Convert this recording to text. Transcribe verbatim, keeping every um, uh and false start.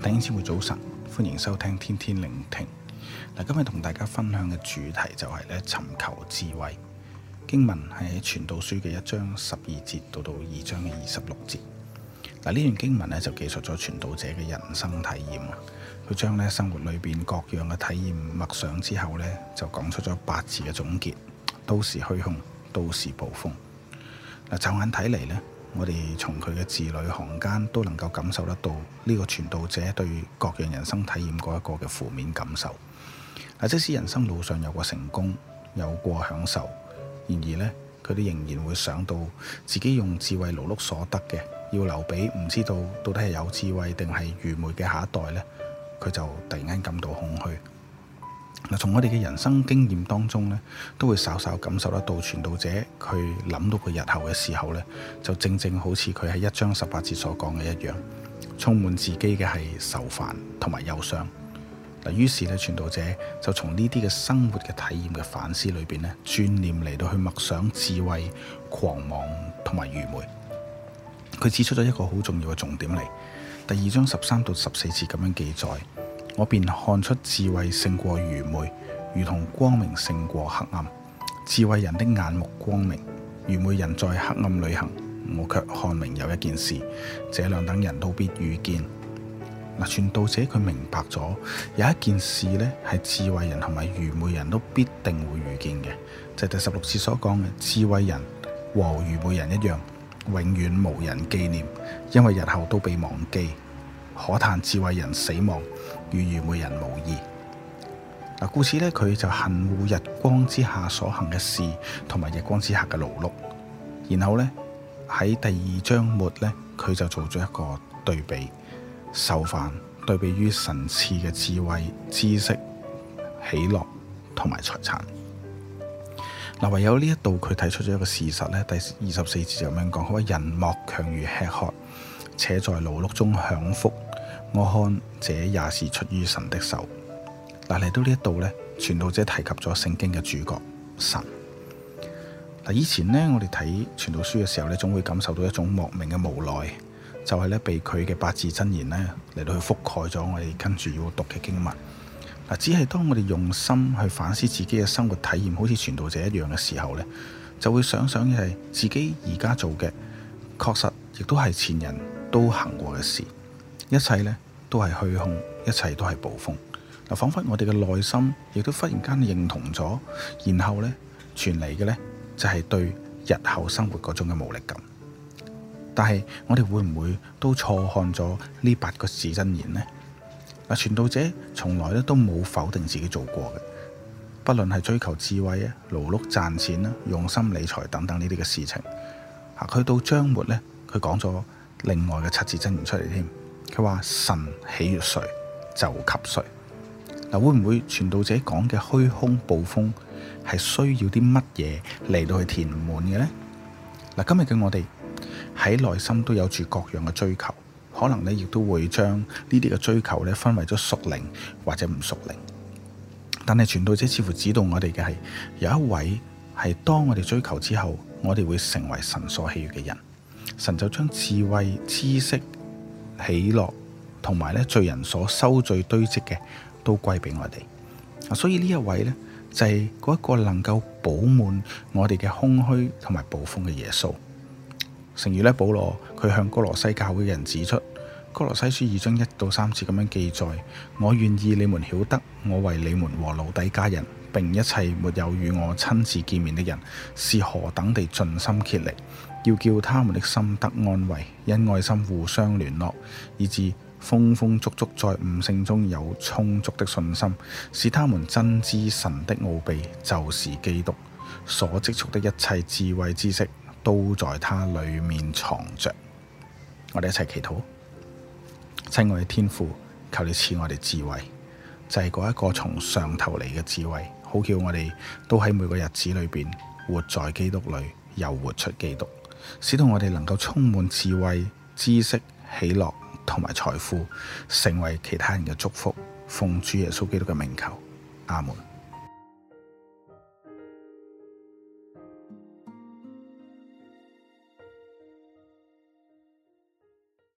弟兄姊妹早晨，歡迎收聽天天聆聽。嗱，今日同大家分享嘅主題就係咧尋求智慧。經文係喺傳道書嘅一章十二節到到二章嘅二十六節。嗱，呢段經文咧就記述咗傳道者嘅人生體驗。佢將咧生活裏邊各樣嘅體驗默想之後咧，就講出咗八字嘅總結：都是虛空，都是暴風。嗱，驟眼睇嚟呢，我哋從佢嘅字裏行間都能夠感受得到呢個傳道者對各樣人生體驗嗰一個嘅負面感受。嗱，即使人生路上有過成功，有過享受，然而呢，佢都仍然會想到自己用智慧勞碌所得嘅，要留俾唔知道到底係有智慧定係愚昧嘅下一代呢，佢就突然間感到空虛。嗱，從我哋嘅人生經驗當中呢，都會稍稍感受得到傳道者佢諗到佢日後嘅時候呢，就正正好似佢喺一章十八節所講嘅一樣，充滿自己嘅係愁煩同埋憂傷。嗱，於是呢，傳道者就從呢啲嘅生活嘅體驗嘅反思裏邊呢，轉念嚟到去默想智慧、狂妄同埋愚昧。佢指出咗一個好重要嘅重點嚟，第二章十三到十四節咁樣記載。我便看出智慧勝過愚昧，如同光明勝過黑暗。智慧人的眼目光明，愚昧人在黑暗裏行。我卻看明有一件事，這兩等人都必遇見。嗱，傳道者佢明白咗有一件事呢，係智慧人同埋愚昧人都必定會遇見嘅，就係第十六節所講嘅：智慧人和愚昧人一樣，永遠無人紀念，因為日後都被忘記。可嘆智慧人死亡，與愚昧人無異。嗱，故此呢，佢就恨惡日光之下所行嘅事，同埋日光之下嘅勞碌。然後呢，喺第二章末呢，佢就做咗一個對比，愁煩對比於神賜嘅智慧、知識、喜樂同埋財產。嗱，唯有呢一度佢提出咗一個事實呢，第二十四節就咁樣講：佢話人莫強如吃喝，且在勞碌中享福。我看這也是出於神的手。嗱，嚟到呢一度呢，傳道者提及咗聖經嘅主角神。嗱，以前呢，我哋睇傳道書嘅時候呢，總會感受到一種莫名嘅無奈，就係呢，被佢嘅八字真言呢嚟到去覆蓋咗我哋跟住要讀嘅經文。嗱，只係當我哋用心去反思自己嘅生活體驗，好似傳道者一樣嘅時候呢，就會想想嘅係自己而家做嘅，確實亦都係前人都行過嘅事。一切呢都係虛空，一切都係暴風。嗱，彷彿我哋嘅內心亦都忽然間認同咗，然後呢傳嚟嘅呢就係對日後生活嗰種嘅無力感。但係我哋會唔會都錯看咗呢八個字真言呢？嗱，傳道者從來咧都冇否定自己做過嘅，不論係追求智慧啊、勞碌賺錢啦、用心理財等等呢啲嘅事情。啊，去到章末呢，佢講咗另外嘅七字真言出嚟添。佢話神喜悅誰就給誰。嗱，會唔會傳道者講嘅虛空暴風係需要啲乜嘢嚟到去填滿嘅呢？嗱，今日嘅我哋喺內心都有住各樣嘅追求，可能呢亦都會將呢啲嘅追求呢分為咗屬靈或者唔屬靈。但係傳道者似乎指導我哋嘅係有一位係當我哋追求之後，我哋會成為神所喜悅嘅人。神就將智慧、知識、喜樂同埋咧罪人所收聚堆積嘅都歸俾我哋。所以呢一位呢，就係嗰一個能夠補滿我哋嘅空虛同埋暴風嘅耶穌。誠如呢，保羅佢向哥羅西教會嘅人指出，哥羅西書二章一到三節咁樣記載：我願意你們曉得，我為你們和老底嘉人並一切沒有與我親自見面的人，是何等地盡心竭力，要叫他們的心得安慰，因愛心互相聯絡，以致豐豐足足在悟性中有充足的信心，使他們真知神的奧秘，就是基督，所積蓄的一切智慧知識，都在他裏面藏着。我哋一齊祈禱。親愛嘅天父，求你賜我哋智慧，就係嗰一個從上頭嚟嘅智慧，好叫我哋都喺每個日子裏邊活在基督裏，又活出基督，使到我哋能夠充滿智慧、知識、喜樂同埋財富，成為其他人嘅祝福。奉主耶穌基督嘅名求，阿門。